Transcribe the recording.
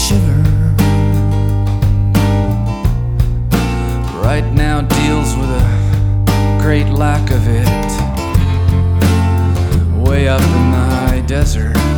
shiver. Right now deals with a great lack of it. Way up in the high desert.